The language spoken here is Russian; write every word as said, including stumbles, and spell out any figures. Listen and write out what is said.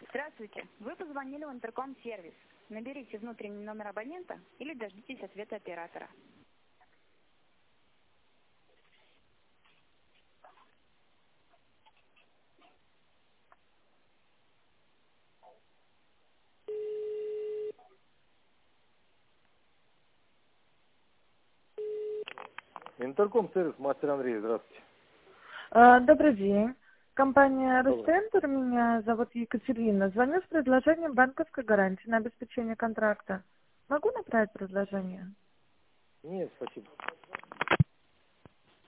Здравствуйте. Вы позвонили в интерком-сервис. Наберите внутренний номер абонента или дождитесь ответа оператора. Интерком-сервис, мастер Андрей, здравствуйте. А, Добрый день. Компания Добрый. Росцентр, меня зовут Екатерина. Звоню с предложением банковской гарантии на обеспечение контракта. Могу направить предложение? Нет, спасибо.